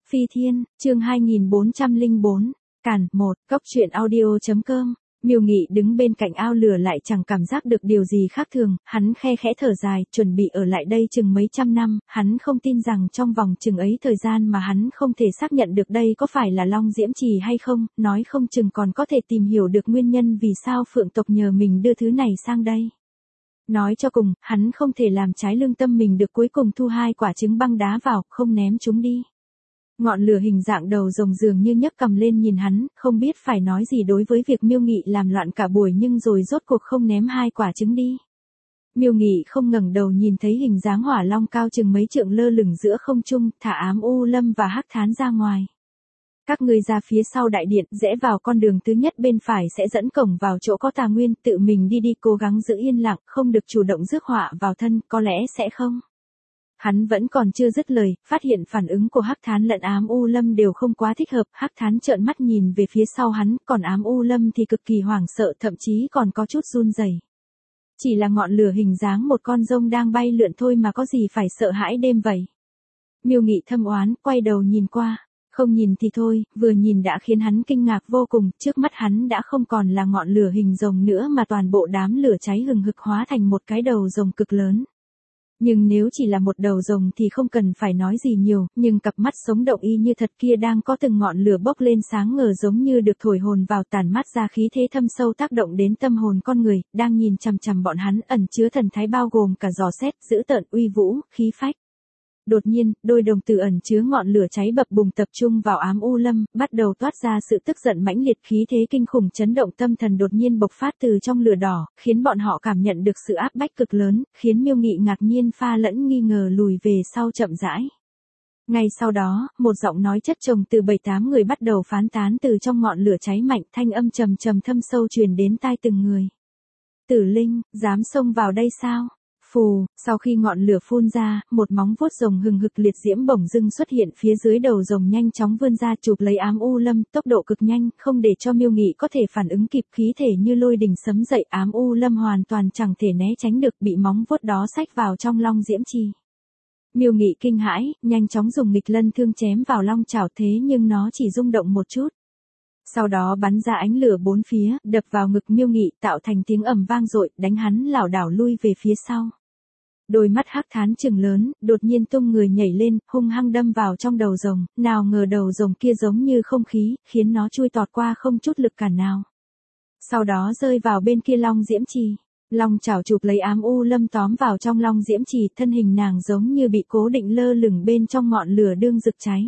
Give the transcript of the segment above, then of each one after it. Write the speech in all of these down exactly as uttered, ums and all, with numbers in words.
Phi Thiên, chương hai nghìn bốn trăm lẻ bốn, Cản, một, Cốc truyện audio.com. Miêu Nghị đứng bên cạnh ao lửa lại chẳng cảm giác được điều gì khác thường, hắn khe khẽ thở dài, chuẩn bị ở lại đây chừng mấy trăm năm, hắn không tin rằng trong vòng chừng ấy thời gian mà hắn không thể xác nhận được đây có phải là Long Diễm Trì hay không, nói không chừng còn có thể tìm hiểu được nguyên nhân vì sao Phượng tộc nhờ mình đưa thứ này sang đây. Nói cho cùng, hắn không thể làm trái lương tâm mình được cuối cùng thu hai quả trứng băng đá vào, không ném chúng đi. Ngọn lửa hình dạng đầu rồng dường như nhấc cầm lên nhìn hắn, không biết phải nói gì đối với việc Miêu Nghị làm loạn cả buổi nhưng rồi rốt cuộc không ném hai quả trứng đi. Miêu Nghị không ngẩng đầu nhìn thấy hình dáng hỏa long cao chừng mấy trượng lơ lửng giữa không trung, thả Ám U Lâm và Hắc Thán ra ngoài. Các ngươi ra phía sau đại điện, rẽ vào con đường thứ nhất bên phải sẽ dẫn cổng vào chỗ có Tà Nguyên, tự mình đi đi cố gắng giữ yên lặng, không được chủ động rước họa vào thân, có lẽ sẽ không. Hắn vẫn còn chưa dứt lời, phát hiện phản ứng của Hắc Thán lẫn Ám U Lâm đều không quá thích hợp, Hắc Thán trợn mắt nhìn về phía sau hắn, còn Ám U Lâm thì cực kỳ hoảng sợ, thậm chí còn có chút run rẩy. Chỉ là ngọn lửa hình dáng một con rông đang bay lượn thôi mà có gì phải sợ hãi đêm vậy. Miêu Nghị thâm oán, quay đầu nhìn qua. Không nhìn thì thôi, vừa nhìn đã khiến hắn kinh ngạc vô cùng, trước mắt hắn đã không còn là ngọn lửa hình rồng nữa mà toàn bộ đám lửa cháy hừng hực hóa thành một cái đầu rồng cực lớn. Nhưng nếu chỉ là một đầu rồng thì không cần phải nói gì nhiều, nhưng cặp mắt sống động y như thật kia đang có từng ngọn lửa bốc lên sáng ngời giống như được thổi hồn vào, tản mát ra khí thế thâm sâu tác động đến tâm hồn con người, đang nhìn chằm chằm bọn hắn, ẩn chứa thần thái bao gồm cả dò xét, dữ tợn, uy vũ, khí phách. Đột nhiên, đôi đồng tử ẩn chứa ngọn lửa cháy bập bùng tập trung vào Ám U Lâm, bắt đầu toát ra sự tức giận mãnh liệt, khí thế kinh khủng chấn động tâm thần đột nhiên bộc phát từ trong lửa đỏ, khiến bọn họ cảm nhận được sự áp bách cực lớn, khiến Miêu Nghị ngạc nhiên pha lẫn nghi ngờ lùi về sau chậm rãi. Ngay sau đó, một giọng nói chất chồng từ bảy tám người bắt đầu phán tán từ trong ngọn lửa cháy mạnh, thanh âm trầm trầm thâm sâu truyền đến tai từng người. Tử Linh, dám xông vào đây sao? Phù, sau khi ngọn lửa phun ra, một móng vuốt rồng hừng hực liệt diễm bỗng dưng xuất hiện phía dưới đầu rồng, nhanh chóng vươn ra chụp lấy Ám U Lâm, tốc độ cực nhanh, không để cho Miêu Nghị có thể phản ứng kịp, khí thể như lôi đình sấm dậy, Ám U Lâm hoàn toàn chẳng thể né tránh được, bị móng vuốt đó xách vào trong Long Diễm Trì. Miêu Nghị kinh hãi, nhanh chóng dùng nghịch lân thương chém vào long chảo, thế nhưng nó chỉ rung động một chút. Sau đó bắn ra ánh lửa bốn phía, đập vào ngực Miêu Nghị, tạo thành tiếng ầm vang dội, đánh hắn lảo đảo lui về phía sau. Đôi mắt Hắc Thán trừng lớn, đột nhiên tung người nhảy lên, hung hăng đâm vào trong đầu rồng, nào ngờ đầu rồng kia giống như không khí, khiến nó chui tọt qua không chút lực cản nào. Sau đó rơi vào bên kia Long Diễm Trì. Long chảo chụp lấy Ám U Lâm tóm vào trong Long Diễm Trì, thân hình nàng giống như bị cố định lơ lửng bên trong ngọn lửa đương rực cháy.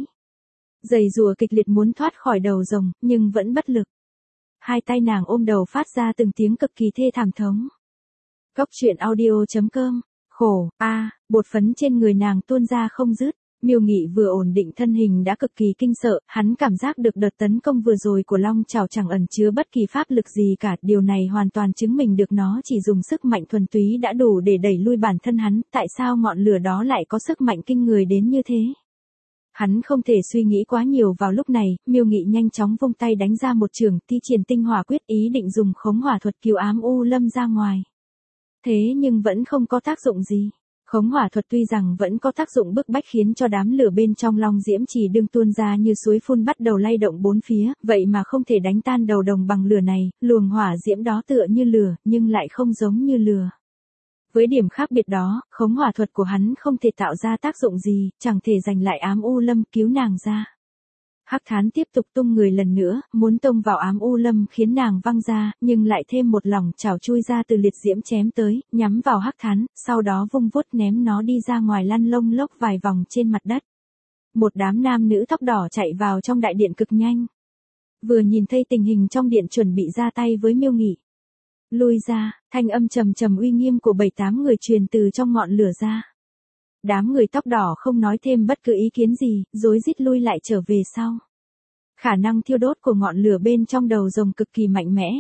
Giày rùa kịch liệt muốn thoát khỏi đầu rồng, nhưng vẫn bất lực. Hai tay nàng ôm đầu phát ra từng tiếng cực kỳ thê thảm thống. Cốc truyện audio.com. Khổ, a, à, bột phấn trên người nàng tuôn ra không dứt. Miêu Nghị vừa ổn định thân hình đã cực kỳ kinh sợ, hắn cảm giác được đợt tấn công vừa rồi của long chảo chẳng ẩn chứa bất kỳ pháp lực gì cả, điều này hoàn toàn chứng minh được nó chỉ dùng sức mạnh thuần túy đã đủ để đẩy lui bản thân hắn, tại sao ngọn lửa đó lại có sức mạnh kinh người đến như thế? Hắn không thể suy nghĩ quá nhiều vào lúc này, Miêu Nghị nhanh chóng vung tay đánh ra một chưởng, thi triển tinh hỏa quyết, ý định dùng khống hỏa thuật cứu Ám U Lâm ra ngoài. Thế nhưng vẫn không có tác dụng gì. Khống hỏa thuật tuy rằng vẫn có tác dụng bức bách khiến cho đám lửa bên trong Long Diễm Trì đương tuôn ra như suối phun bắt đầu lay động bốn phía, vậy mà không thể đánh tan đầu đồng bằng lửa này, luồng hỏa diễm đó tựa như lửa, nhưng lại không giống như lửa. Với điểm khác biệt đó, khống hỏa thuật của hắn không thể tạo ra tác dụng gì, chẳng thể giành lại Ám U Lâm cứu nàng ra. Hắc Thán tiếp tục tung người lần nữa, muốn tông vào Ám U Lâm khiến nàng văng ra, nhưng lại thêm một lòng chảo chui ra từ liệt diễm chém tới, nhắm vào Hắc Thán, sau đó vung vuốt ném nó đi ra ngoài lăn lông lốc vài vòng trên mặt đất. Một đám nam nữ tóc đỏ chạy vào trong đại điện cực nhanh. Vừa nhìn thấy tình hình trong điện chuẩn bị ra tay với Miêu Nghị. Lui ra, thanh âm trầm trầm uy nghiêm của bảy tám người truyền từ trong ngọn lửa ra. Đám người tóc đỏ không nói thêm bất cứ ý kiến gì, rối rít lui lại trở về sau. Khả năng thiêu đốt của ngọn lửa bên trong đầu rồng cực kỳ mạnh mẽ.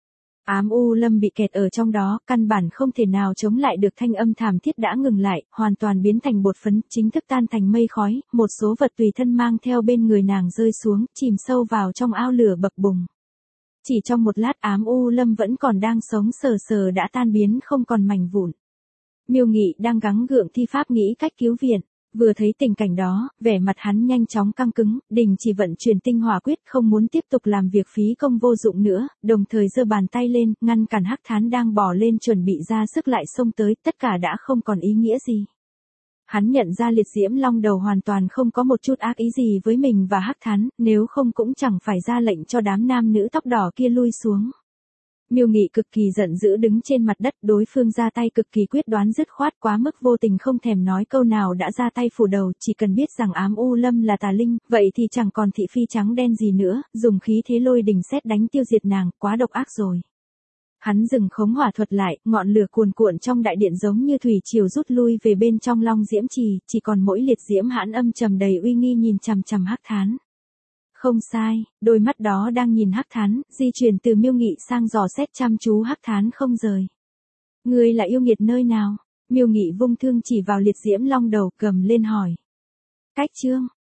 Ám U Lâm bị kẹt ở trong đó, căn bản không thể nào chống lại được, thanh âm thảm thiết đã ngừng lại, hoàn toàn biến thành bột phấn, chính thức tan thành mây khói, một số vật tùy thân mang theo bên người nàng rơi xuống, chìm sâu vào trong ao lửa bập bùng. Chỉ trong một lát Ám U Lâm vẫn còn đang sống sờ sờ đã tan biến không còn mảnh vụn. Miêu Nghị đang gắng gượng thi pháp nghĩ cách cứu viện. Vừa thấy tình cảnh đó, vẻ mặt hắn nhanh chóng căng cứng, đình chỉ vận chuyển tinh hỏa quyết, không muốn tiếp tục làm việc phí công vô dụng nữa, đồng thời giơ bàn tay lên, ngăn cản Hắc Thán đang bò lên chuẩn bị ra sức lại xông tới, tất cả đã không còn ý nghĩa gì. Hắn nhận ra liệt diễm long đầu hoàn toàn không có một chút ác ý gì với mình và Hắc Thán, nếu không cũng chẳng phải ra lệnh cho đám nam nữ tóc đỏ kia lui xuống. Miêu Nghị cực kỳ giận dữ đứng trên mặt đất, đối phương ra tay cực kỳ quyết đoán dứt khoát quá mức vô tình, không thèm nói câu nào đã ra tay phủ đầu, chỉ cần biết rằng Ám U Lâm là tà linh, vậy thì chẳng còn thị phi trắng đen gì nữa, dùng khí thế lôi đình sét đánh tiêu diệt nàng, quá độc ác rồi. Hắn dừng khống hỏa thuật lại, ngọn lửa cuồn cuộn trong đại điện giống như thủy triều rút lui về bên trong Long Diễm Trì, chỉ còn mỗi liệt diễm hãn âm trầm đầy uy nghi nhìn chằm chằm Hắc Thán. Không sai, đôi mắt đó đang nhìn Hắc Thán, di chuyển từ Miêu Nghị sang dò xét chăm chú Hắc Thán không rời. Ngươi là yêu nghiệt nơi nào? Miêu Nghị vung thương chỉ vào liệt diễm long đầu, cầm lên hỏi. Cách chương,